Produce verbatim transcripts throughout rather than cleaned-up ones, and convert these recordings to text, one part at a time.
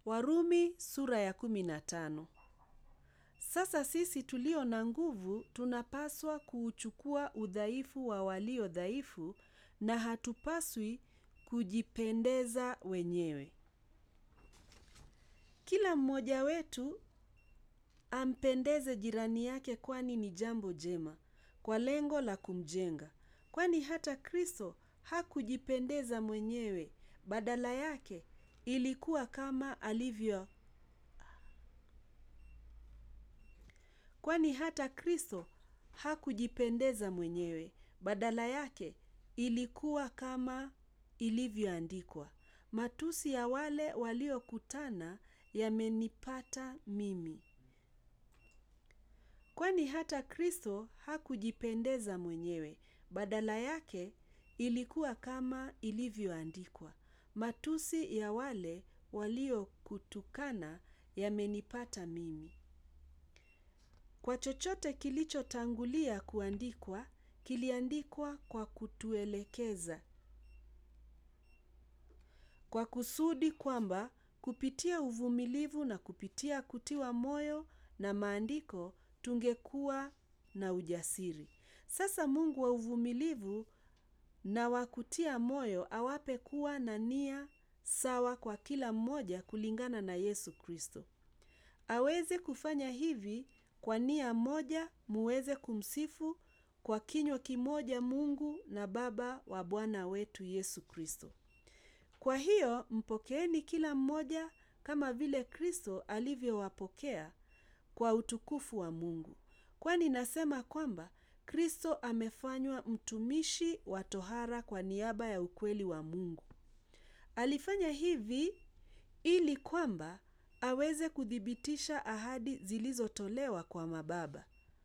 Warumi sura ya kumi na tano. Sasa sisi tulio na nguvu tunapaswa kuuchukua udhaifu wa walio dhaifu na hatupaswi kujipendeza wenyewe. Kila mmoja wetu ampendeze jirani yake, kwani ni jambo jema, kwa lengo la kumjenga. Kwani hata Kristo hakujipendeza mwenyewe, badala yake ilikuwa kama alivyo Kwani hata Kristo hakujipendeza mwenyewe, badala yake ilikuwa kama ilivyoandikwa, matusi ya wale waliokutana yamenipata mimi. Kwani hata Kristo hakujipendeza mwenyewe, badala yake ilikuwa kama ilivyoandikwa, matusi ya wale waliokutukana yamenipata mimi. Kwa chochote kilichotangulia kuandikwa, kiliandikwa kwa kutuelekeza, kwa kusudi kwamba kupitia uvumilivu na kupitia kutiwa moyo na maandiko tungekuwa na ujasiri. Sasa Mungu wa uvumilivu na wa kutia moyo awape kuwa na nia sawa kwa kila mmoja kulingana na Yesu Kristo. Aweze kufanya hivi kwa nia moja, muweze kumsifu kwa kinywa kimoja Mungu na Baba wa Bwana wetu Yesu Kristo. Kwa hiyo mpokeeni kila mmoja kama vile Kristo alivyowapokea kwa utukufu wa Mungu. Kwani nasema kwamba Kristo amefanywa mtumishi wa tohara kwa niaba ya ukweli wa Mungu. Alifanya hivi ili kwamba aweze kuthibitisha ahadi zilizotolewa kwa mababa,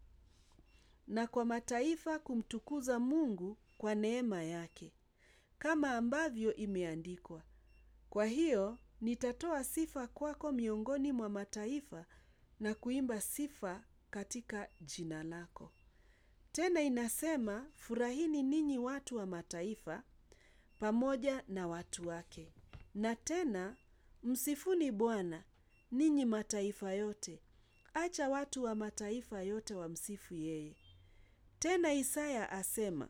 na kwa mataifa kumtukuza Mungu kwa neema yake, kama ambavyo imeandikwa, kwa hiyo nitatoa sifa kwako miongoni mwa mataifa na kuimba sifa katika jina lako. Tena inasema, furahini ninyi watu wa mataifa pamoja na watu wake. Na tena msifuni Bwana ninyi mataifa yote. Acha watu wa mataifa yote wamsifu yeye. Tena Isaya asema,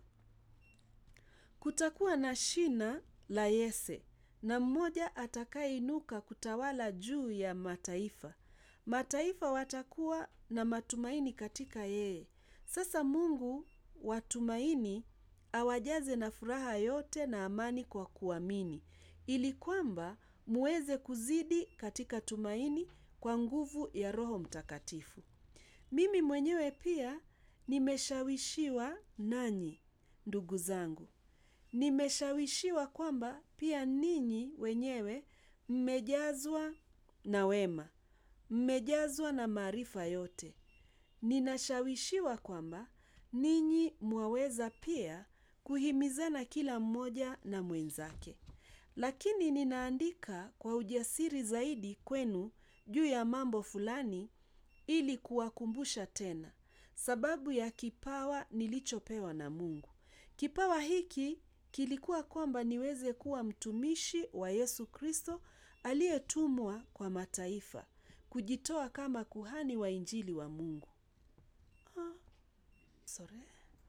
kutakuwa na shina la Yese, na mmoja atakayeinuka kutawala juu ya mataifa. Mataifa watakuwa na matumaini katika yeye. Sasa Mungu watumaini awajaze na furaha yote na amani kwa kuamini, ili kwamba muweze kuzidi katika tumaini kwa nguvu ya Roho Mtakatifu. Mimi mwenyewe pia nimeshawishiwa nanyi, ndugu zangu. Nimeshawishiwa kwamba pia ninyi wenyewe mmejazwa na wema, mmejazwa na maarifa yote. Ninashawishiwa kwamba ninyi mwaweza pia kuhimizana kila mmoja na mwenzake. Lakini ninaandika kwa ujasiri zaidi kwenu juu ya mambo fulani, ili kuwakumbusha tena sababu ya kipawa nilichopewa na Mungu. Kipawa hiki kilikuwa kwamba niweze kuwa mtumishi wa Yesu Kristo aliyetumwa kwa mataifa, kujitoa kama kuhani wa Injili wa Mungu. Ah, sorry.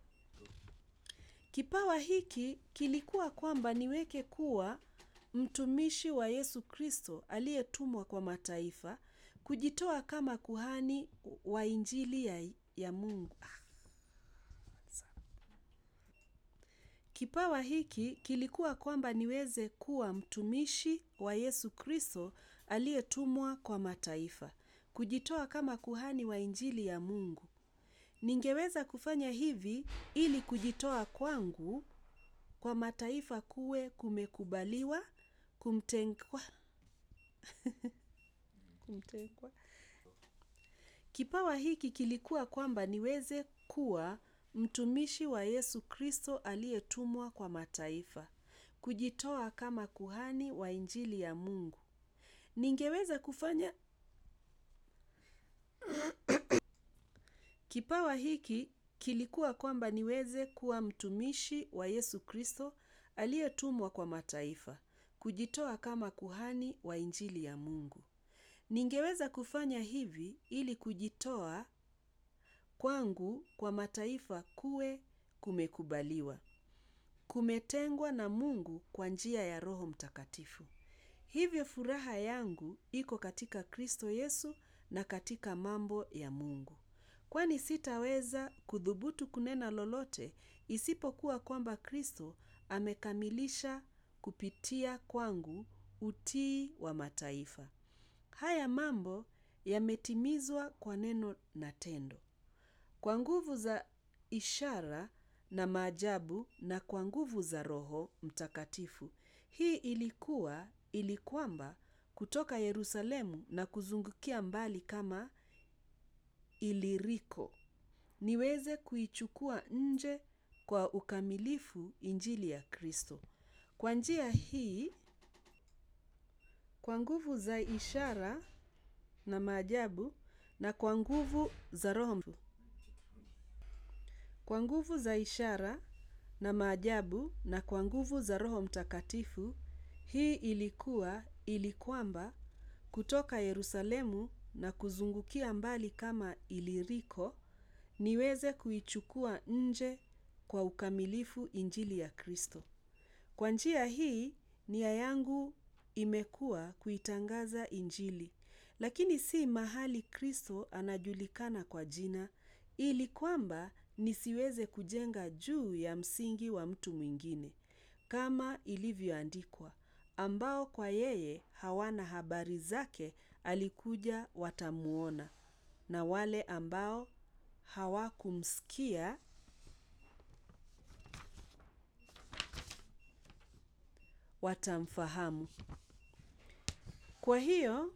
Kipawa hiki kilikuwa kwamba niweke kuwa mtumishi wa Yesu Kristo aliyetumwa kwa mataifa, kujitoa kama kuhani wa Injili ya, ya Mungu. Ah. Kipawa hiki kilikuwa kwamba niweze kuwa mtumishi wa Yesu Kristo aliyetumwa kwa mataifa, kujitoa kama kuhani wa Injili ya Mungu. Ningeweza kufanya hivi ili kujitoa kwangu kwa mataifa kuwe kumekubaliwa, kumtengwa. kumtengwa. Kipawa hiki kilikuwa kwamba niweze kuwa mtumishi wa Yesu Kristo aliyetumwa kwa mataifa, kujitoa kama kuhani wa Injili ya Mungu. Ningeweza kufanya Kipawa hiki kilikuwa kwamba niweze kuwa mtumishi wa Yesu Kristo aliyetumwa kwa mataifa, kujitoa kama kuhani wa Injili ya Mungu. Ningeweza kufanya hivi ili kujitoa kwangu kwa mataifa kuwe kumekubaliwa. Kumetengwa na Mungu kwa njia ya Roho Mtakatifu. Hivyo furaha yangu iko katika Kristo Yesu na katika mambo ya Mungu. Kwani sitaweza kuthubutu kunena lolote isipokuwa kwamba Kristo amekamilisha kupitia kwangu utii wa mataifa. Haya mambo yametimizwa kwa neno na tendo, kwa nguvu za ishara na maajabu na kwa nguvu za Roho Mtakatifu. Hii ilikuwa ili kwamba kutoka Yerusalemu na kuzungukia mbali kama Iliriko, niweze kuichukua nje kwa ukamilifu injili ya Kristo. Kwa njia hii, kwa nguvu za ishara na maajabu na kwa nguvu za Roho Kwa nguvu za ishara na maajabu na kwa nguvu za Roho Mtakatifu, hii ilikuwa ili kwamba kutoka Yerusalemu na kuzungukia mbali kama Iliriko, niweze kuichukua nje kwa ukamilifu injili ya Kristo. Kwa njia hii, nia yangu imekuwa kuitangaza injili, lakini si mahali Kristo anajulikana kwa jina, ili kwamba nisiweze kujenga juu ya msingi wa mtu mwingine, kama ilivyoandikwa, ambao kwa yeye hawana habari zake alikuja watamuona, na wale ambao hawakumsikia watamfahamu. Kwa hiyo,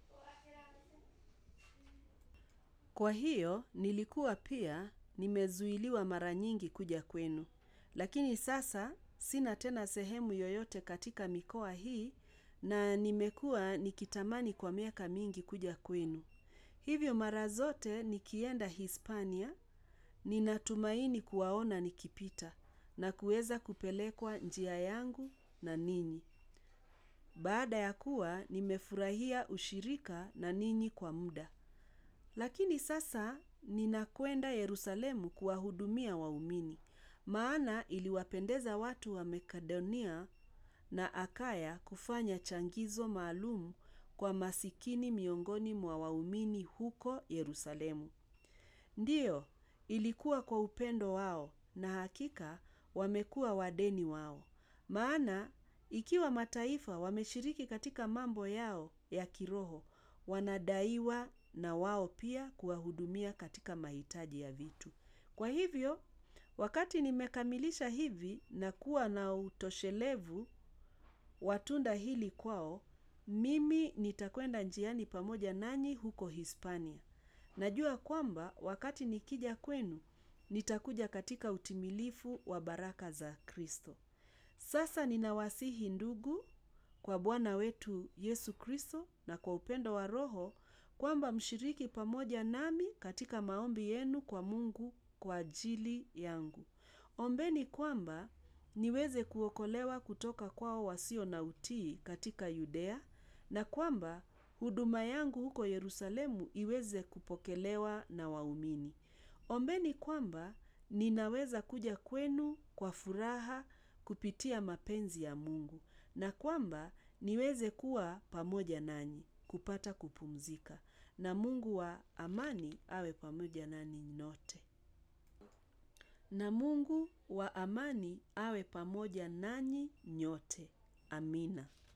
kwa hiyo nilikuwa pia nimezuiliwa mara nyingi kuja kwenu. Lakini sasa sina tena sehemu yoyote katika mikoa hii na nimekuwa nikitamani kwa miaka mingi kuja kwenu. Hivyo mara zote nikienda Hispania, ninatumaini kuwaona nikipita na kuweza kupelekwa njia yangu na ninyi. Baada ya kuwa nimefurahia ushirika na ninyi kwa muda. Lakini sasa ninakwenda Yerusalemu kuwahudumia waumini. Maana iliwapendeza watu wa Makedonia na Akaya kufanya changizo maalum kwa masikini miongoni mwa waumini huko Yerusalemu. Ndiyo, ilikuwa kwa upendo wao na hakika wamekuwa wadeni wao. Maana, ikiwa mataifa wameshiriki katika mambo yao ya kiroho, wanadaiwa na wao pia kuwahudumia katika mahitaji ya vitu. Kwa hivyo, wakati nimekamilisha hivi na kuwa na utoshelevu wa tunda hili kwao, mimi nitakwenda njiani pamoja nanyi huko Hispania. Najua kwamba wakati nikija kwenu, nitakuja katika utimilifu wa baraka za Kristo. Sasa ninawasihi ndugu kwa Bwana wetu Yesu Kristo na kwa upendo wa Roho kwamba mshiriki pamoja nami katika maombi yenu kwa Mungu kwa ajili yangu. Ombeni kwamba niweze kuokolewa kutoka kwao wasio na utii katika Yudea na kwamba huduma yangu huko Yerusalemu iweze kupokelewa na waumini. Ombeni kwamba ninaweza kuja kwenu kwa furaha kupitia mapenzi ya Mungu na kwamba niweze kuwa pamoja nanyi kupata kupumzika na Mungu wa amani awe pamoja nanyi nyote. Na Mungu wa amani awe pamoja nanyi nyote. Amina.